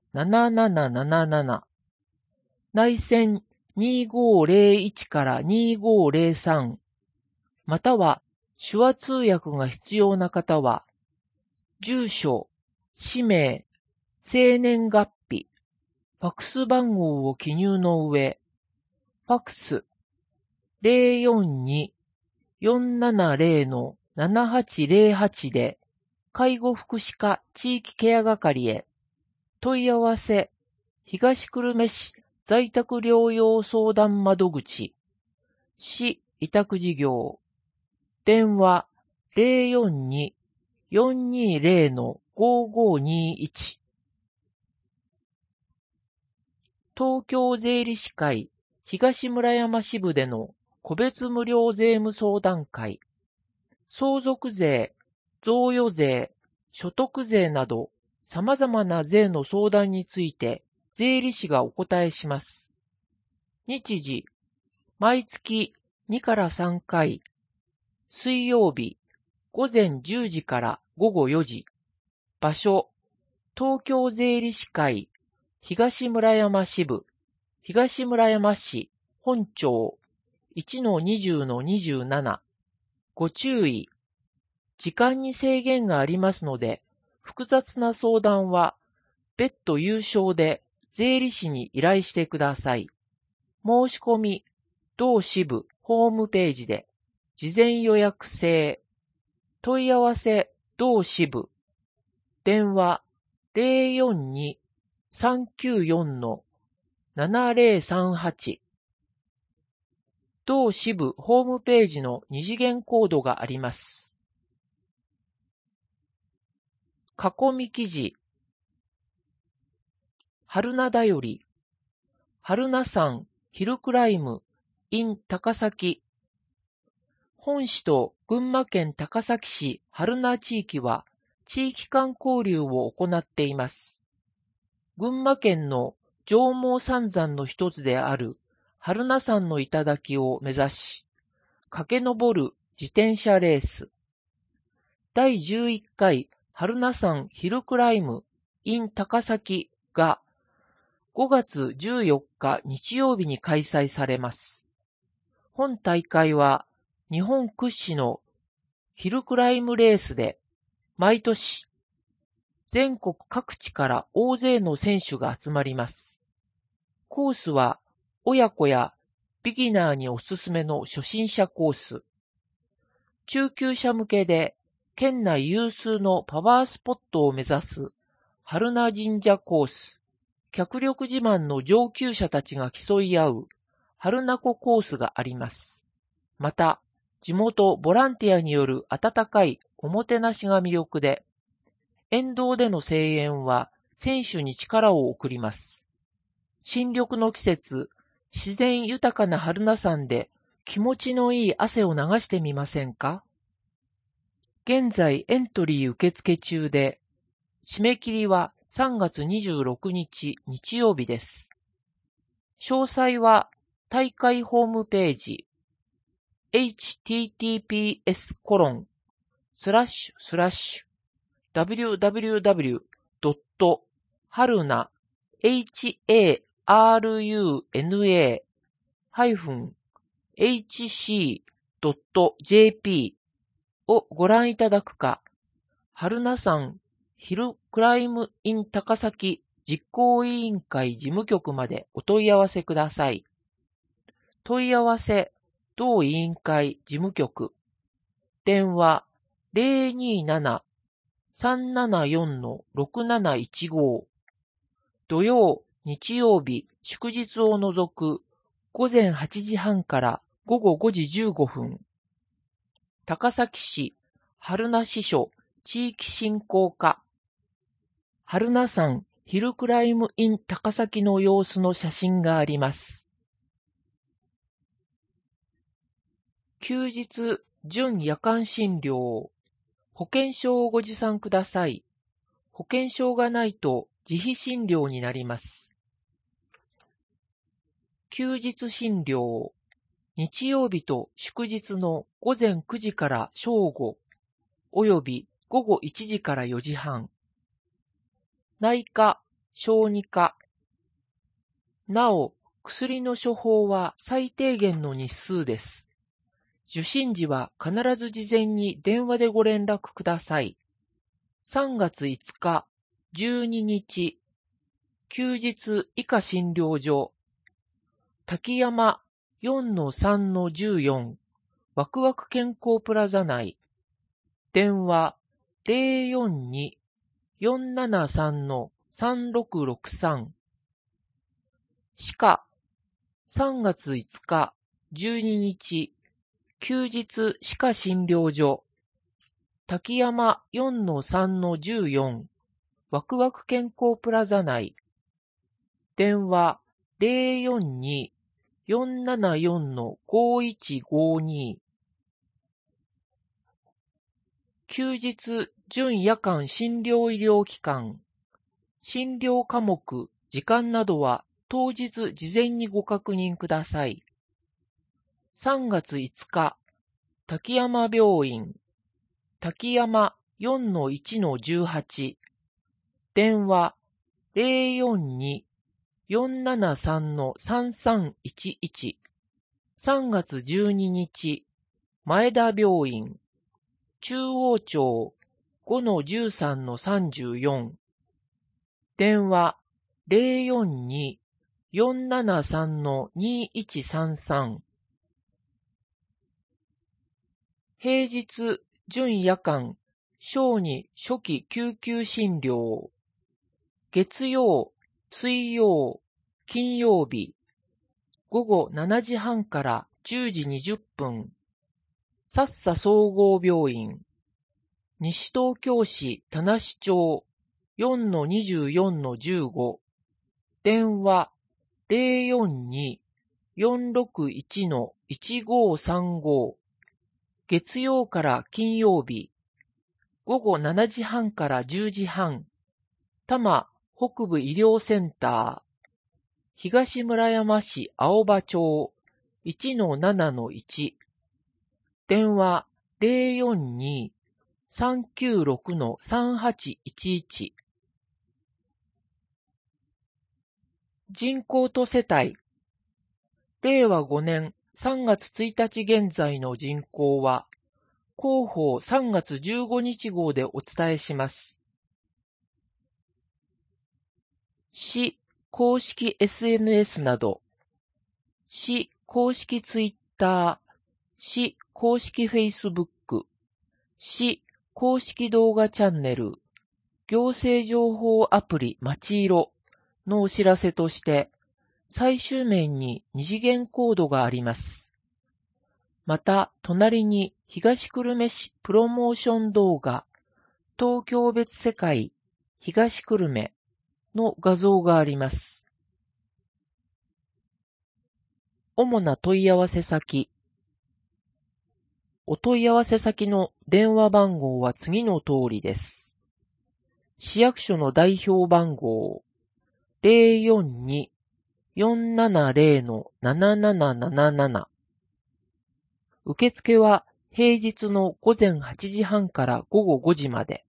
なななななななな、内線にごゼロいちからにごゼロさん、または手話通訳が必要な方は、住所、氏名、生年月日、ファクス番号を記入の上、ファクス ゼロよんに よんななゼロ ななはちゼロはち で介護福祉課地域ケア係へ問い合わせ東久留米市在宅療養相談窓口市委託事業電話 ゼロよんに よんにゼロ ごごにいち東京税理士会東村山支部での個別無料税務相談会、相続税、贈与税、所得税など様々な税の相談について税理士がお答えします。日時、毎月にからさんかい、水曜日、午前じゅうじから午後よじ、場所、東京税理士会東村山支部、東村山市本町 いちのにじゅうのにじゅうなな。ご注意。時間に制限がありますので、複雑な相談は別途有償で税理士に依頼してください。申し込み、同支部ホームページで事前予約制。問い合わせ、同支部。電話 ゼロよんに さんきゅうよん ななゼロさんはち。同支部ホームページの二次元コードがあります。囲み記事。春名だより。春名山ヒルクライム in 高崎。本市と群馬県高崎市春名地域は地域間交流を行っています。群馬県の上毛三山の一つである春名山の頂を目指し、駆け上る自転車レース。だいじゅういっかい春名山ヒルクライム in 高崎がごがつじゅうよっか日曜日に開催されます。本大会は日本屈指のヒルクライムレースで、毎年全国各地から大勢の選手が集まります。コースは親子やビギナーにおすすめの初心者コース。中級者向けで県内有数のパワースポットを目指す春名神社コース。脚力自慢の上級者たちが競い合う春名湖コースがあります。また、地元ボランティアによる温かいおもてなしが魅力で、沿道での声援は選手に力を送ります。新緑の季節、自然豊かな春名山で気持ちのいい汗を流してみませんか？現在エントリー受付中で、締め切りはさんがつにじゅうろくにち日曜日です。詳細は大会ホームページ エイチティーティーピーエスコロンスラッシュスラッシュダブリューダブリューダブリュードットハルナハルナハイフンエイチシードットジェーピー をご覧いただくか、春名山ヒルクライム in 高崎実行委員会事務局までお問い合わせください。問い合わせ、同委員会事務局。電話 ゼロにーなな さんななよん ろくなないちご。土曜、日曜日、祝日を除くごぜんはちじはんからごごごじじゅうごふん。高崎市春名支所地域振興課。春名山ヒルクライム in 高崎の様子の写真があります。休日準夜間診療。保険証をご持参ください。保険証がないと自費診療になります。休日診療。日曜日と祝日のごぜんくじから正午、およびごごいちじからよじはん。内科、 小児科。なお、薬の処方は最低限の日数です。受診時は必ず事前に電話でご連絡ください。さんがついつか、じゅうににち、休日以下診療所、滝山 よんのさんのじゅうよん、ワクワク健康プラザ内。電話 ゼロよんに よんななさんのさんろくろくさん。歯科、さんがついつか、じゅうににち、休日歯科診療所、滝山 よんのさんのじゅうよん、ワクワク健康プラザ内。電話 ゼロよんに よんななよんのごいちごに。休日準夜間診療医療機関。診療科目、時間などは当日事前にご確認ください。さんがついつか、滝山病院、滝山 よんのいちのじゅうはち。電話 ゼロよんに よんななさんのさんさんいちいち。さんがつじゅうににち、前田病院、中央町 ごのじゅうさんのさんじゅうよん。電話 ゼロよんに よんななさんのにいちさんさん。平日準夜間小児初期救急診療。月曜、水曜、金曜日、ごごしちじはんからじゅうじにじゅっぷん。さっさ総合病院、西東京市田無町 よんのにじゅうよんのじゅうご。電話 ゼロよんに よんろくいちのいちごさんご。月曜から金曜日、ごごしちじはんからじゅうじはん。多摩北部医療センター、東村山市青葉町 いちのななのいち。電話 ゼロよんに さんきゅうろくのさんはちいちいち。人口と世帯。れいわごねんさんがつついたち現在の人口は、広報さんがつじゅうごにち号でお伝えします。市公式 エスエヌエス など、市公式ツイッター、市公式フェイスブック、市公式動画チャンネル、行政情報アプリまちいろのお知らせとして、最終面に二次元コードがあります。また、隣に東久留米市プロモーション動画、東京別世界東久留米の画像があります。主な問い合わせ先。お問い合わせ先の電話番号は次の通りです。市役所の代表番号 ゼロよんに よんななゼロ のなななななななな。受付は平日のごぜんはちじはんからごごごじまで。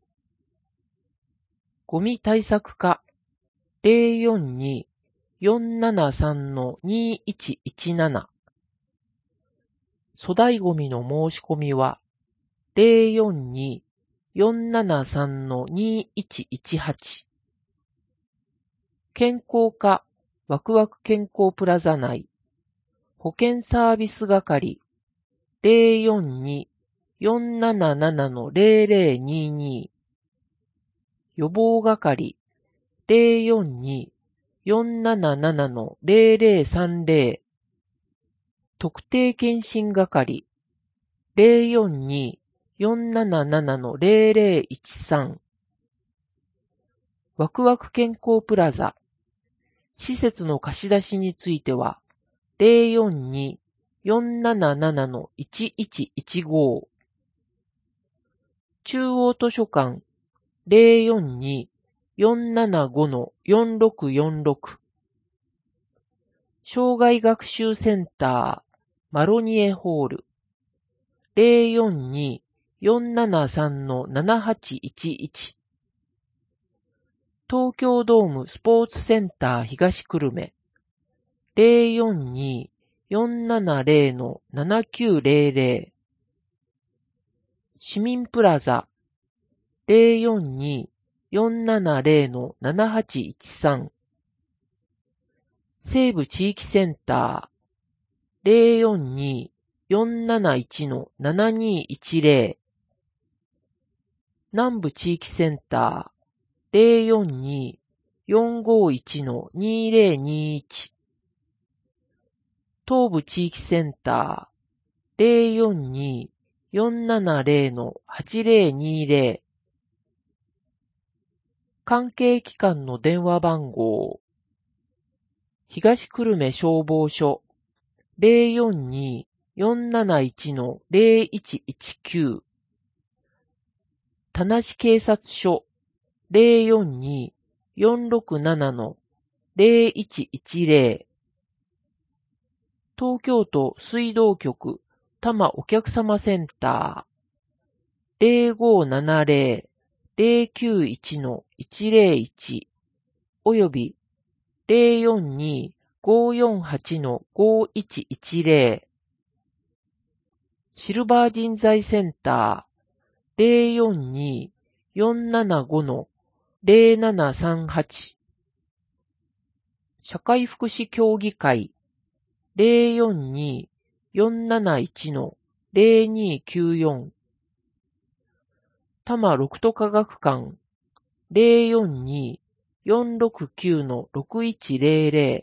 ゴミ対策課 ゼロよんに よんななさんのにいちいちなな。粗大ゴミの申し込みは ゼロよんに よんななさんのにいちいちはち。健康課ワクワク健康プラザ内保健サービス係 ゼロよんに よんななななのゼロゼロにに。予防係 ゼロよんに よんななななのゼロゼロさんゼロ。特定健診係 ゼロよんに よんななななのゼロゼロいちさん。ワクワク健康プラザ施設の貸し出しについては、ゼロよんに よんななななのいちいちいちご。中央図書館 ゼロよんに よんななごのよんろくよんろく。障害学習センターマロニエホール ゼロよんに よんななさんのななはちいちいち。 東京ドームスポーツセンター東久留米 ゼロよんにーよんななゼロ ななきゅうゼロゼロ 市民プラザ ゼロよんにーよんななゼロ ななはちいちさん 西部地域センター ゼロよんにーよんなないちのななにいちゼロ 南部地域センター ゼロよんにーよんごいちのにゼロにいち 東部地域センター ゼロよんにーよんななゼロのはちゼロにゼロ 関係機関の電話番号東久留米消防署 ゼロよんにーよんなないちのゼロいちいちきゅう 田無警察署 ゼロよんにーよんろくななのゼロいちいちゼロ 東京都水道局多摩お客様センター ゼロごななゼロ ゼロきゅういちのいちゼロいちおよびゼロよんにーごよんはちのごいちいちゼロシルバー人材センター ゼロよんにーよんななごのゼロななさんはち社会福祉協議会 ゼロよんにーよんなないちのゼロにきゅうよん多摩六都科学館 ゼロよんにーよんろくきゅうのろくいちゼロゼロ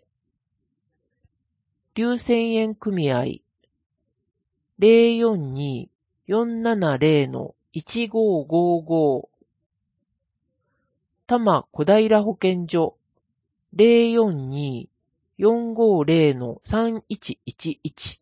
龍泉園組合 ゼロよんにーよんななゼロのいちごごご多摩小平保健所 ゼロよんにーよんごゼロのさんいちいちいち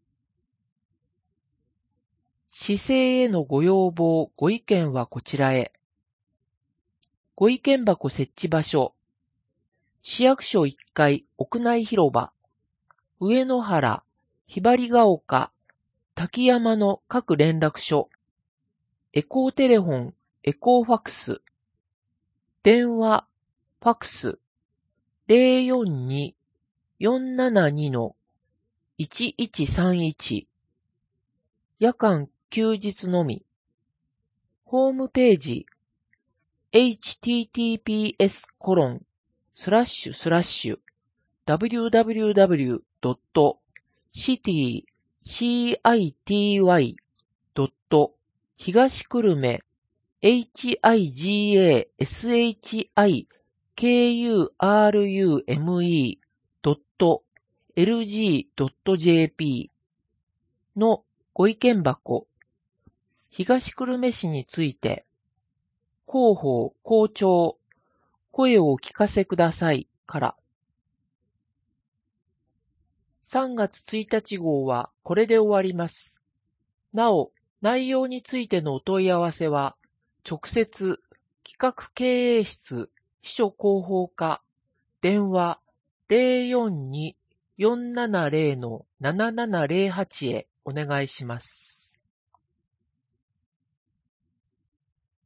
市政へのご要望、ご意見はこちらへ。ご意見箱設置場所。市役所いっかい屋内広場。上野原、ひばりが丘、滝山の各連絡所。エコーテレフォン、エコーファクス。電話、ファクス。ゼロよんにーよんななにのいちいちさんいち。夜間休日のみ。ホームページ エイチティーティーピーエスコロンスラッシュスラッシュダブリューダブリューダブリュードットシティシーアイティーワイドット東久留米 エイチアイジーエーエスエイチアイケーユーアールユーエムイードットエルジードットジェーピー のご意見箱、東久留米市について、広報、校長、声をお聞かせくださいから。さんがつついたち号はこれで終わります。なお、内容についてのお問い合わせは、直接、企画経営室、秘書広報課、電話ゼロよんにーよんななゼロのななななゼロはちへお願いします。